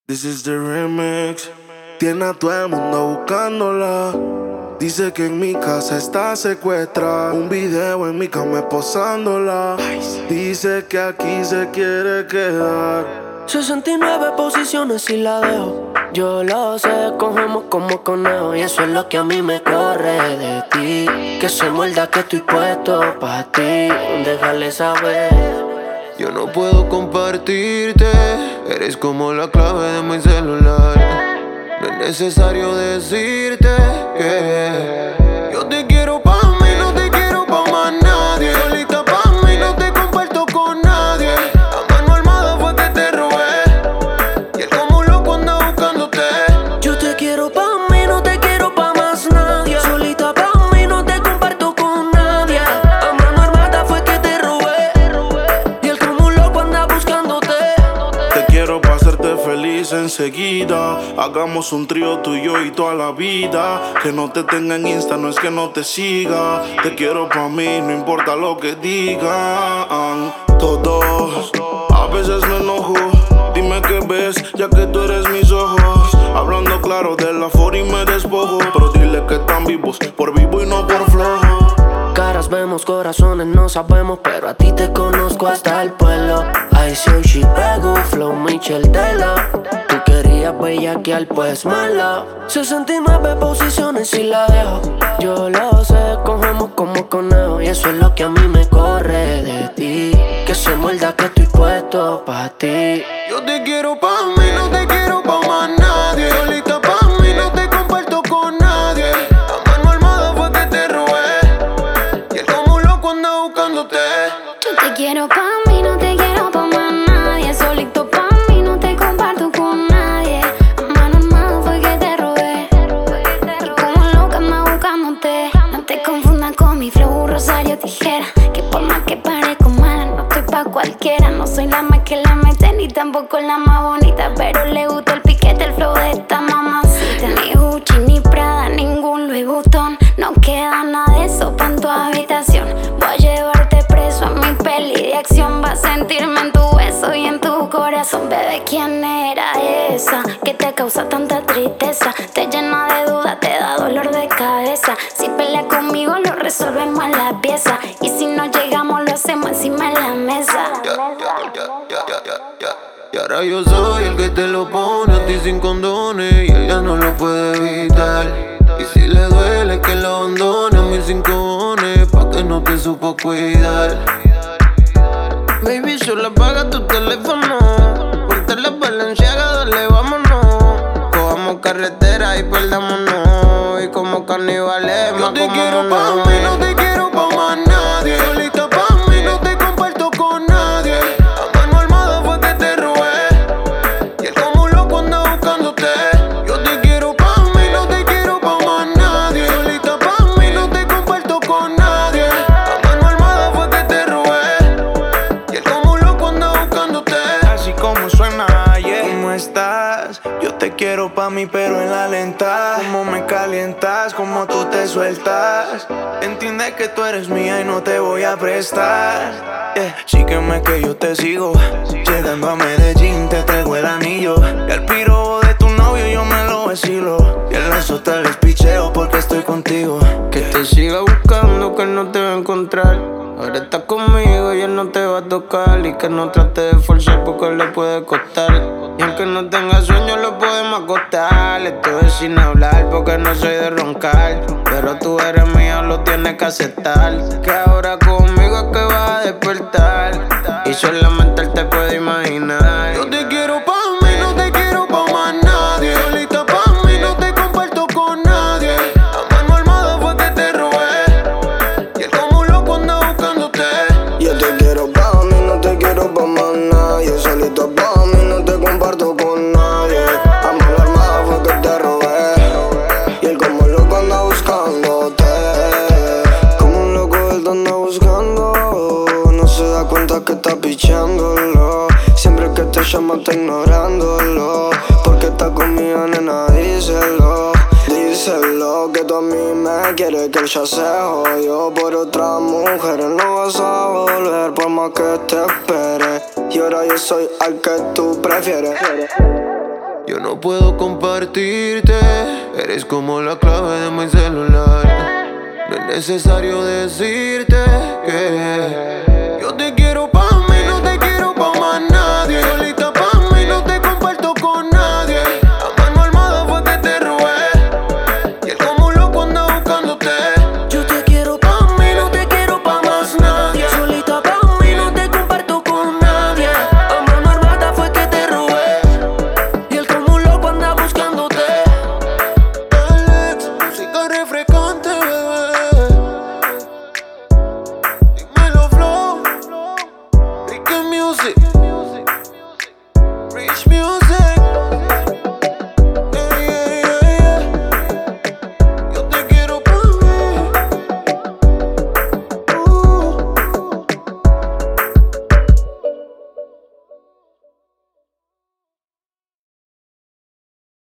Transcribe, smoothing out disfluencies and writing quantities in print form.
This is the remix. Tiene a todo el mundo buscándola. Dice que en mi casa está secuestrada. Un video en mi cama posándola. Dice que aquí se quiere quedar. 69 posiciones y la dejo. Yo lo sé, cogemos como conejo. Y eso es lo que a mí me corre de ti. Que se muerda que estoy puesto pa' ti. Déjale saber. Yo no puedo compartirte. Eres como la clave de mi celular. No es necesario decirte que yo te quiero pa' mí, no te quiero pa' más nadie. Solita pa' mí, no te comparto con nadie. A mano armada fue que te robé. Y él como un loco anda buscándote. Yo te quiero pa' mí, no te quiero pa' más nadie. Solita pa' mí, no te comparto con nadie. A mano armada fue que te robé. Y él como un loco anda buscándote. Te quiero pa' hacerte feliz enseguida. Hagamos un trío tú y yo y toda la vida. Que no te tenga en Insta no es que no te siga. Te quiero pa' mí, no importa lo que digan todos. A veces me enojo. Dime qué ves, ya que tú eres mis ojos. Hablando claro de la y me despojo. Pero dile que están vivos, por vivo y no por flojo. Caras vemos, corazones no sabemos, pero a ti te conozco hasta el pueblo. I see she pego, flow Michel Tela. Tú querías bellaquear, pues mala. 69 posiciones y la dejo. Yo lo sé, cogemos como conejo. Y eso es lo que a mí me corre de ti. Que se muerda que estoy puesto pa' ti. Yo te quiero pa' mí, no te quiero pa' más nadie. Solita pa' mí, no te comparto con nadie. A mano armada fue que te robé. Y él como un loco anda buscándote. Yo te quiero pa' mí, no te quiero pa' más nadie. Solito pa' mí, no te comparto con nadie. A mano armada fue que te robé. Y como loca anda buscándote. No te confundas con mi flow, Rosario Tijera. Que por más que parezco mala, no estoy pa' cualquiera. No soy la más que la mete, ni tampoco la más bonita. Pero le gusta el piquete, el flow de esta mamacita. Ni Gucci, ni Prada, ningún Louis Vuitton. No queda nada de eso pa' en tu habitación. Voy a llevarte preso a mi peli de acción. Vas a sentirme en tu beso y en tu corazón. Bebé, ¿quién era esa que te causa tanta tristeza? Te llena de dudas, te da dolor de cabeza. Si peleas conmigo lo resolvemos en la pieza. Y si no llegamos lo hacemos encima de la mesa. Y ahora yo soy el que te lo pone a ti sin condones. Y ella no lo puede evitar. Y si le duele que lo abandone a mis 5 cojones, pa' que no te supo cuidar. Baby, solo apaga tu teléfono. Ponte la Balenciaga, dale, vámonos. Cojamos carretera y perdámonos. Y como carnivales, yo te quiero pa' mí, no te quiero pa' más nadie. Solita pa' mí, no te comparto con nadie. A mano armada fue que te robé. Y él como un loco anda buscándote. Yo te quiero pa' mí, no te quiero pa' más nadie. Solita pa' mí, no te comparto con nadie. A mano armada fue que te robé. Y él como un loco anda buscándote. Así como suena, yeah. ¿Cómo estás? Yo te quiero pa' mí pero en la lenta. Cómo me calientas, cómo tú te sueltas. Entiende que tú eres mía y no te voy a prestar, yeah. Sígueme que yo te sigo. Llegando a Medellín te traigo el anillo. Y al piro de tu novio yo me lo vacilo. Y en las otras les picheo porque estoy contigo. Que te siga buscando, que él no te va a encontrar. Ahora estás conmigo y él no te va a tocar. Y que no trate de forzar porque le puede costar. Y aunque no tenga sueño lo podemos acostar. Estoy sin hablar porque no soy de roncar. Pero tú eres mía, lo tienes que aceptar. Que ahora conmigo es que vas a despertar. Y solamente él te puede imaginar. Yo te quiero pa' mí, no te quiero pa' más nadie. Solita pa' mí, no te comparto con nadie. A mano armada fue que te robé. Y él como un loco anda buscándote. Yo te quiero pa' mí, no te quiero pa' más nadie. Solito pa' mí, no te comparto con nadie. A mano armada fue que te robé. Y él como loco anda buscándote. Como un loco él te anda buscando. No se da cuenta que está pichándolo. Siempre que te llama está ignorándolo. Porque está conmigo, nena, díselo. Díselo que tú a mí me quieres, que él ya se jodió por otra mujer. Él no vas a volver por más que te espere. Y ahora yo soy al que tú prefieres. no puedo compartirte. Eres como la clave de mi celular. No es necesario decirte que